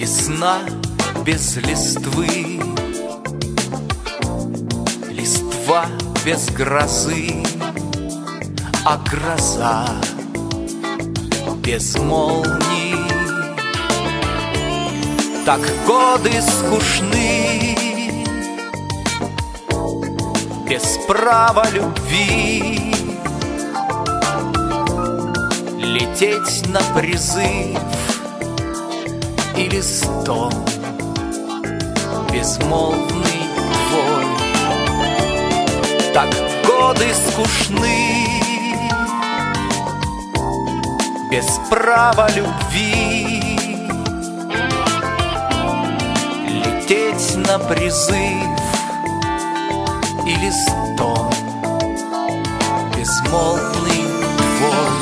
Весна без листвы, листва без грозы, а гроза без молний. Так годы скучны, без права любви, лететь на призыв или стон безмолвный твой. Так годы скучны, без права любви, лететь на призыв или стон безмолвный твой.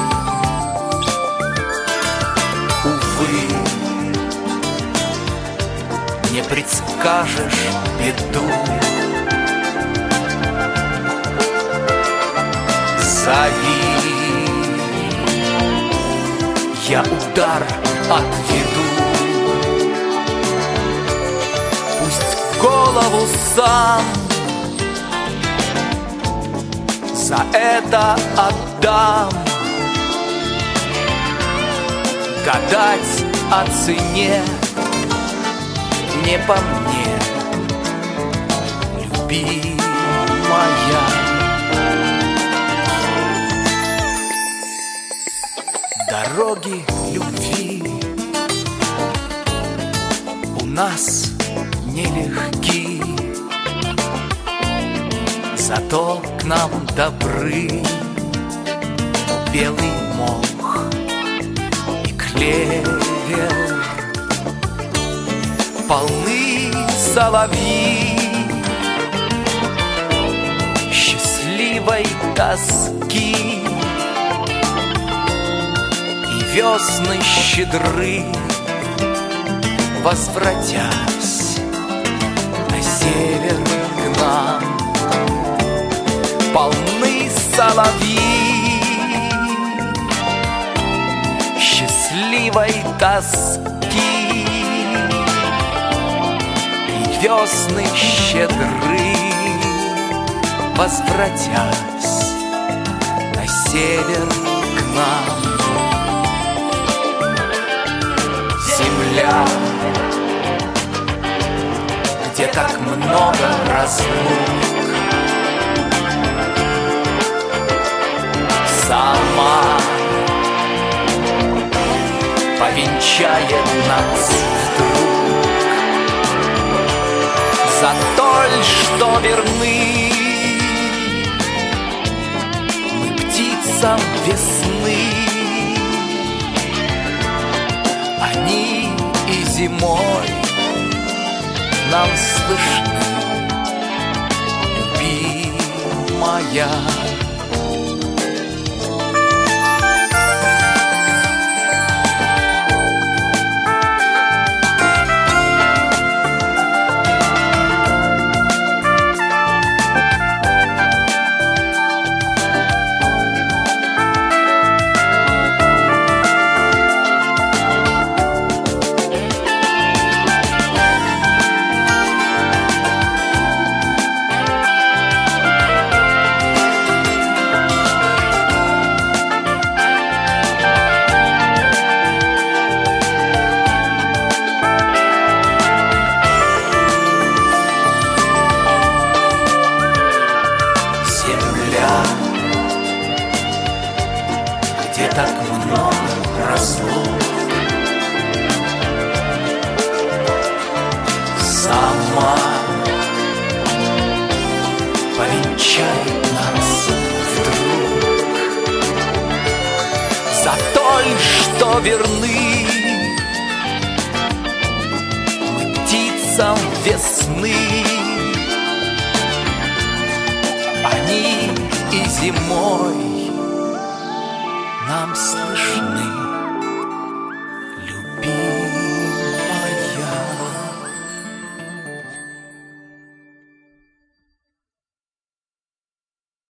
Увы, не предскажешь беду, зови, я удар отведу. Пусть голову сам за это отдам. Гадать о цене не по мне, любимая. Дороги любви у нас нелегки, зато к нам добры белый мох и клевер. Полны соловьи счастливой тоски, и весны щедры, возвратясь на север к нам. Полны соловьи счастливой тоски, и весны щедры, возвратясь на север к нам. Земля, где так много разлук, сама повенчает нас вдруг. За то, что верны мы птицам весны, они и зимой нам слышны, любимая. Где так много разлук, сама повенчает нас вдруг. За то, что верны мы птицам весны, они и зимой нам слышны.